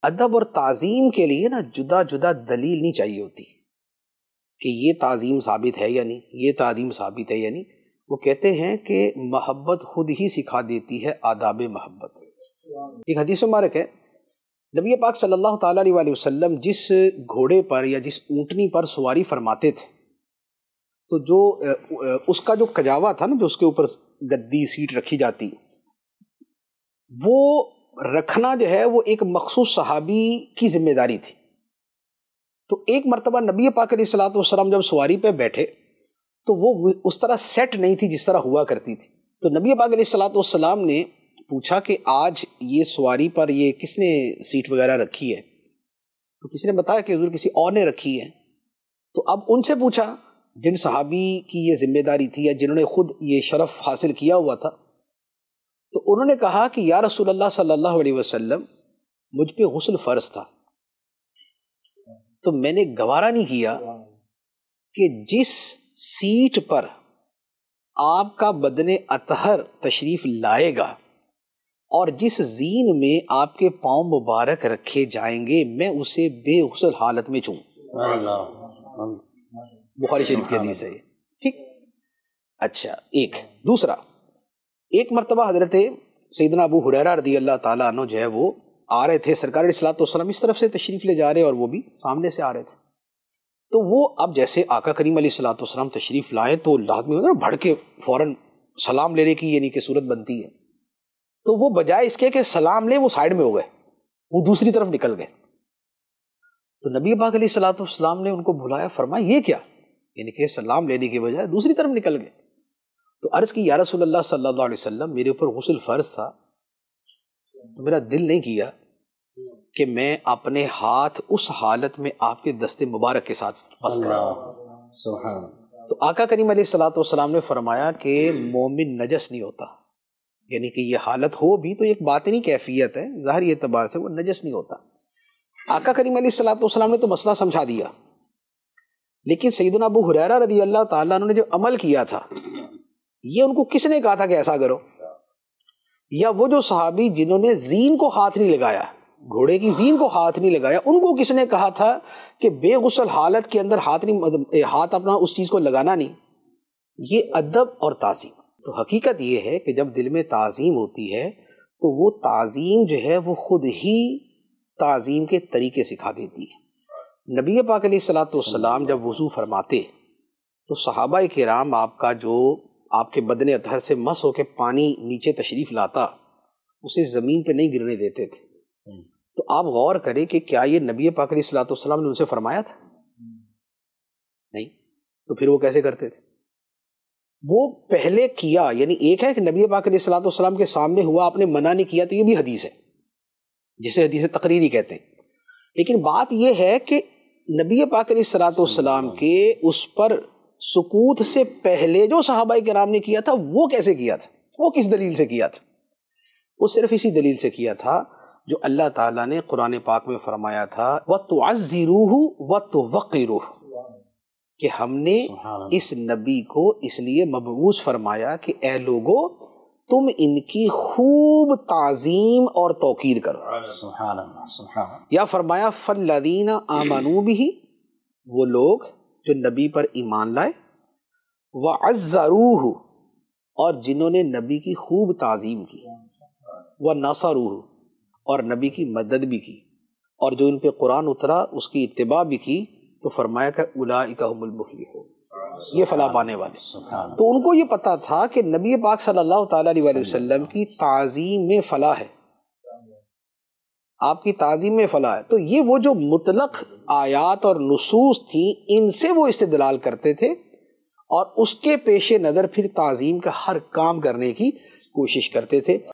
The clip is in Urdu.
ادب اور تعظیم کے لیے نا جدا جدا دلیل نہیں چاہیے ہوتی کہ یہ تعظیم ثابت ہے یا نہیں، یہ تعظیم ثابت ہے یا نہیں۔ وہ کہتے ہیں کہ محبت خود ہی سکھا دیتی ہے آداب محبت۔ ایک حدیث مبارک ہے، نبی پاک صلی اللہ تعالیٰ علیہ وسلم جس گھوڑے پر یا جس اونٹنی پر سواری فرماتے تھے تو جو اس کا جو کجاوا تھا نا، جو اس کے اوپر گدی سیٹ رکھی جاتی، وہ رکھنا جو ہے وہ ایک مخصوص صحابی کی ذمہ داری تھی۔ تو ایک مرتبہ نبی پاک علیہ الصلوۃ والسلام جب سواری پہ بیٹھے تو وہ اس طرح سیٹ نہیں تھی جس طرح ہوا کرتی تھی۔ تو نبی پاک علیہ الصلوۃ والسلام نے پوچھا کہ آج یہ سواری پر یہ کس نے سیٹ وغیرہ رکھی ہے؟ تو کسی نے بتایا کہ حضور کسی اور نے رکھی ہے۔ تو اب ان سے پوچھا جن صحابی کی یہ ذمہ داری تھی یا جنہوں نے خود یہ شرف حاصل کیا ہوا تھا، تو انہوں نے کہا کہ یا رسول اللہ صلی اللہ علیہ وسلم مجھ پہ غسل فرض تھا، تو میں نے گوارا نہیں کیا کہ جس سیٹ پر آپ کا بدن اطہر تشریف لائے گا اور جس زین میں آپ کے پاؤں مبارک رکھے جائیں گے میں اسے بے غسل حالت میں چھوں۔ بخاری شریف کی حدیث ہے یہ، ٹھیک۔ اچھا، ایک دوسرا، ایک مرتبہ حضرت سیدنا ابو ہریرہ رضی اللہ تعالیٰ عنہ جو ہے وہ آ رہے تھے، سرکار علیہ الصلوۃ والسلام اس طرف سے تشریف لے جا رہے اور وہ بھی سامنے سے آ رہے تھے۔ تو وہ اب جیسے آقا کریم علیہ الصلوۃ والسلام تشریف لائے تو آدمی ہوتا ہے نا بڑھ کے فوراً سلام لینے کی یعنی کہ صورت بنتی ہے، تو وہ بجائے اس کے کہ سلام لیں وہ سائڈ میں ہو گئے، وہ دوسری طرف نکل گئے۔ تو نبی پاک علیہ الصلوۃ والسلام نے ان کو بلایا، فرمایا یہ کیا؟ یعنی کہ سلام لینے کے بجائے دوسری طرف نکل گئے۔ تو عرض کی یا رسول اللہ صلی اللہ علیہ وسلم میرے اوپر غسل فرض تھا، تو میرا دل نہیں کیا کہ میں اپنے ہاتھ اس حالت میں آپ کے دست مبارک کے ساتھ بس کروں۔ تو آقا کریم علیہ الصلوۃ والسلام نے فرمایا کہ مومن نجس نہیں ہوتا، یعنی کہ یہ حالت ہو بھی تو ایک باطنی کیفیت ہے، ظاہری اعتبار سے وہ نجس نہیں ہوتا۔ آقا کریم علیہ الصلوۃ والسلام نے تو مسئلہ سمجھا دیا، لیکن سیدنا ابو ہریرہ رضی اللہ تعالیٰ عنہ نے جو عمل کیا تھا یہ ان کو کس نے کہا تھا کہ ایسا کرو؟ یا وہ جو صحابی جنہوں نے زین کو ہاتھ نہیں لگایا، گھوڑے کی زین کو ہاتھ نہیں لگایا، ان کو کس نے کہا تھا کہ بے غسل حالت کے اندر ہاتھ اپنا اس چیز کو لگانا نہیں؟ یہ ادب اور تعظیم۔ تو حقیقت یہ ہے کہ جب دل میں تعظیم ہوتی ہے تو وہ تعظیم جو ہے وہ خود ہی تعظیم کے طریقے سکھا دیتی ہے۔ نبی پاک علیہ الصلوۃ والسلام جب وضو فرماتے تو صحابہ کرام آپ کا جو آپ کے بدن اطہر سے مس ہو کے پانی نیچے تشریف لاتا اسے زمین پہ نہیں گرنے دیتے تھے۔ تو آپ غور کریں کہ کیا یہ نبی پاک علیہ الصلوۃ والسلام نے ان سے فرمایا تھا؟ نہیں، تو پھر وہ کیسے کرتے تھے؟ وہ پہلے کیا، یعنی ایک ہے کہ نبی پاک علیہ الصلوۃ والسلام کے سامنے ہوا، آپ نے منع نہیں کیا، تو یہ بھی حدیث ہے جسے حدیث تقریری کہتے ہیں۔ لیکن بات یہ ہے کہ نبی پاک علیہ الصلوۃ والسلام کے اس پر سکوت سے پہلے جو صحابہ کرام نے کیا تھا وہ کیسے کیا تھا، وہ کس دلیل سے کیا تھا؟ وہ صرف اسی دلیل سے کیا تھا جو اللہ تعالیٰ نے قرآن پاک میں فرمایا تھا وَتُعَزِّرُوهُ وَتُوَقِّرُوهُ، کہ ہم نے اس نبی کو اس لیے مبعوث فرمایا کہ اے لوگو تم ان کی خوب تعظیم اور توقیر کرو۔ سبحان اللہ، سبحان اللہ۔ یا فرمایا فَالَّذِينَ آمَنُوا بِهِ، وہ لوگ جو نبی پر ایمان لائے، وَعَزَّرُوهُ، اور جنہوں نے نبی کی خوب تعظیم کی، وَنَصَرُوهُ، اور نبی کی مدد بھی کی، اور جو ان پہ قرآن اترا اس کی اتباع بھی کی، تو فرمایا کہ اولئک هم المفلحون، یہ فلاح پانے والے۔ تو ان کو یہ پتا تھا کہ نبی پاک صلی اللہ تعالیٰ علیہ وسلم کی تعظیم میں فلاح ہے، آپ کی تعظیم میں فلاح ہے۔ تو یہ وہ جو مطلق آیات اور نصوص تھیں ان سے وہ استدلال کرتے تھے اور اس کے پیش نظر پھر تعظیم کا ہر کام کرنے کی کوشش کرتے تھے۔